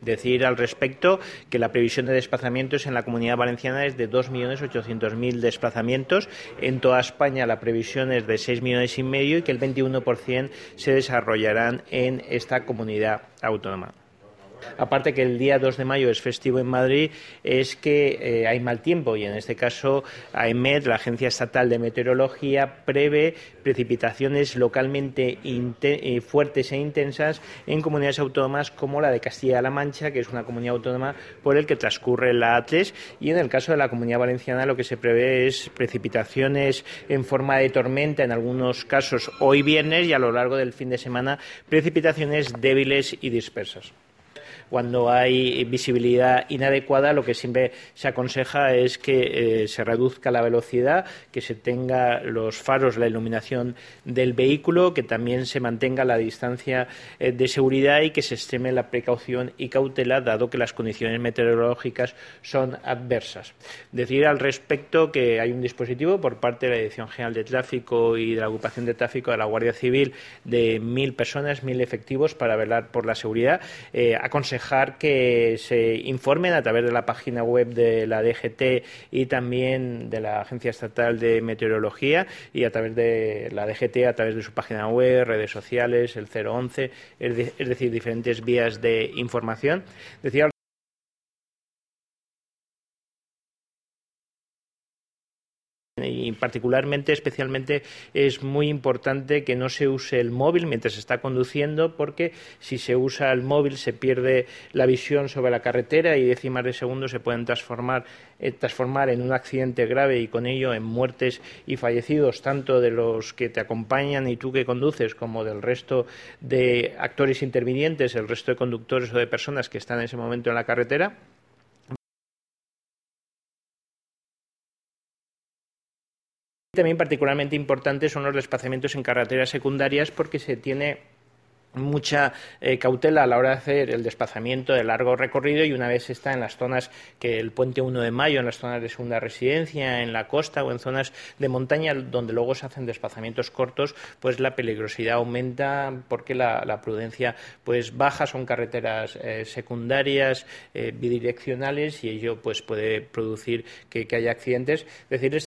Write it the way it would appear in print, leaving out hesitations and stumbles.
Decir al respecto que la previsión de desplazamientos en la Comunidad Valenciana es de 2.800.000 desplazamientos. En toda España la previsión es de 6,5 millones y que el 21% se desarrollarán en esta comunidad autónoma. Aparte que el día 2 de mayo es festivo en Madrid, es que hay mal tiempo y en este caso AEMET, la Agencia Estatal de Meteorología, prevé precipitaciones localmente fuertes e intensas en comunidades autónomas como la de Castilla-La Mancha, que es una comunidad autónoma por el que transcurre la A3, y en el caso de la Comunidad Valenciana lo que se prevé es precipitaciones en forma de tormenta en algunos casos hoy viernes y a lo largo del fin de semana precipitaciones débiles y dispersas. Cuando hay visibilidad inadecuada, lo que siempre se aconseja es que se reduzca la velocidad, que se tenga los faros, la iluminación del vehículo, que también se mantenga la distancia de seguridad y que se extreme la precaución y cautela, dado que las condiciones meteorológicas son adversas. Decir al respecto que hay un dispositivo por parte de la Dirección General de Tráfico y de la Agrupación de Tráfico de la Guardia Civil de 1.000 personas, 1.000 efectivos para velar por la seguridad. Aconsejar que se informen a través de la página web de la DGT y también de la Agencia Estatal de Meteorología y a través de la DGT, a través de su página web, redes sociales, el 011, es decir, diferentes vías de información. Decía y particularmente, especialmente, es muy importante que no se use el móvil mientras se está conduciendo, porque si se usa el móvil se pierde la visión sobre la carretera y décimas de segundo se pueden transformar en un accidente grave y con ello en muertes y fallecidos, tanto de los que te acompañan y tú que conduces como del resto de actores intervinientes, el resto de conductores o de personas que están en ese momento en la carretera. También particularmente importantes son los desplazamientos en carreteras secundarias, porque se tiene mucha cautela a la hora de hacer el desplazamiento de largo recorrido, y una vez está en las zonas que el puente 1 de Mayo, en las zonas de segunda residencia, en la costa o en zonas de montaña donde luego se hacen desplazamientos cortos, pues la peligrosidad aumenta porque la prudencia pues baja. Son carreteras secundarias, bidireccionales, y ello pues puede producir que haya accidentes. Es decir,